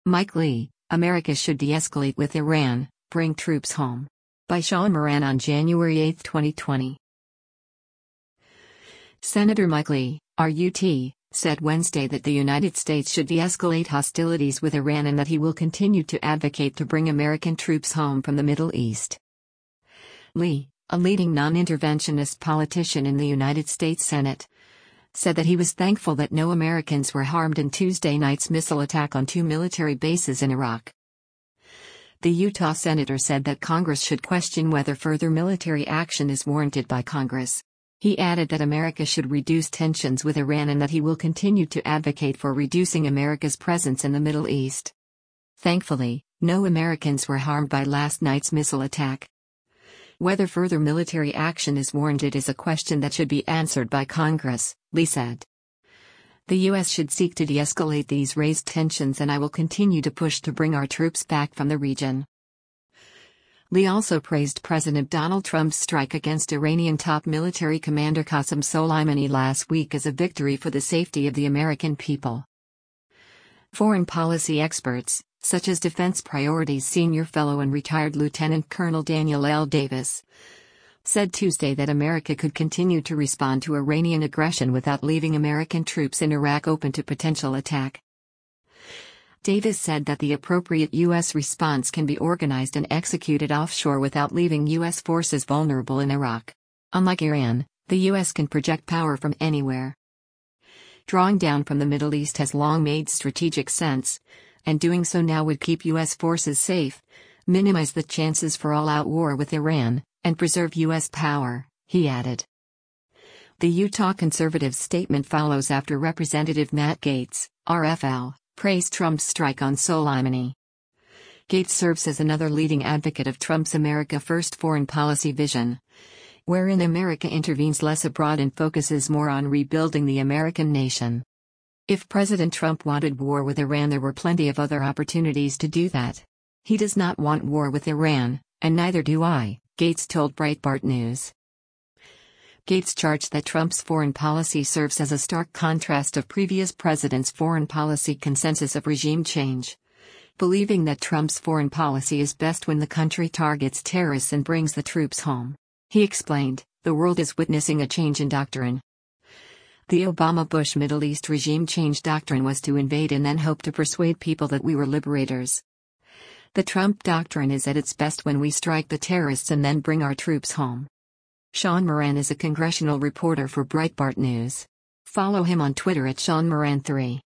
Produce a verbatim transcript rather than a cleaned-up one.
Mike Lee, America should de-escalate with Iran, bring troops home. By Sean Moran on January eighth, twenty twenty. Senator Mike Lee, R U T, said Wednesday that the United States should de-escalate hostilities with Iran and that he will continue to advocate to bring American troops home from the Middle East. Lee, a leading non-interventionist politician in the United States Senate, said that he was thankful that no Americans were harmed in Tuesday night's missile attack on two military bases in Iraq. The Utah senator said that Congress should question whether further military action is warranted by Congress. He added that America should reduce tensions with Iran and that he will continue to advocate for reducing America's presence in the Middle East. Thankfully, no Americans were harmed by last night's missile attack. Whether further military action is warranted is a question that should be answered by Congress, Lee said. The U S should seek to de-escalate these raised tensions, and I will continue to push to bring our troops back from the region. Lee also praised President Donald Trump's strike against Iranian top military commander Qasem Soleimani last week as a victory for the safety of the American people. Foreign policy experts, such as Defense Priorities Senior Fellow and retired Lieutenant Colonel Daniel L. Davis, said Tuesday that America could continue to respond to Iranian aggression without leaving American troops in Iraq open to potential attack. Davis said that the appropriate U S response can be organized and executed offshore without leaving U S forces vulnerable in Iraq. Unlike Iran, the U S can project power from anywhere. Drawing down from the Middle East has long made strategic sense, and doing so now would keep U S forces safe, minimize the chances for all-out war with Iran, and preserve U S power, he added. The Utah Conservatives' statement follows after Representative Matt Gaetz, R F L, praised Trump's strike on Soleimani. Gaetz serves as another leading advocate of Trump's America First foreign policy vision, wherein America intervenes less abroad and focuses more on rebuilding the American nation. If President Trump wanted war with Iran, there were plenty of other opportunities to do that. He does not want war with Iran, and neither do I, Gaetz told Breitbart News. Gaetz charged that Trump's foreign policy serves as a stark contrast of previous presidents' foreign policy consensus of regime change, believing that Trump's foreign policy is best when the country targets terrorists and brings the troops home. He explained, "The world is witnessing a change in doctrine. The Obama-Bush Middle East regime change doctrine was to invade and then hope to persuade people that we were liberators. The Trump doctrine is at its best when we strike the terrorists and then bring our troops home." Sean Moran is a congressional reporter for Breitbart News. Follow him on Twitter at Sean Moran three.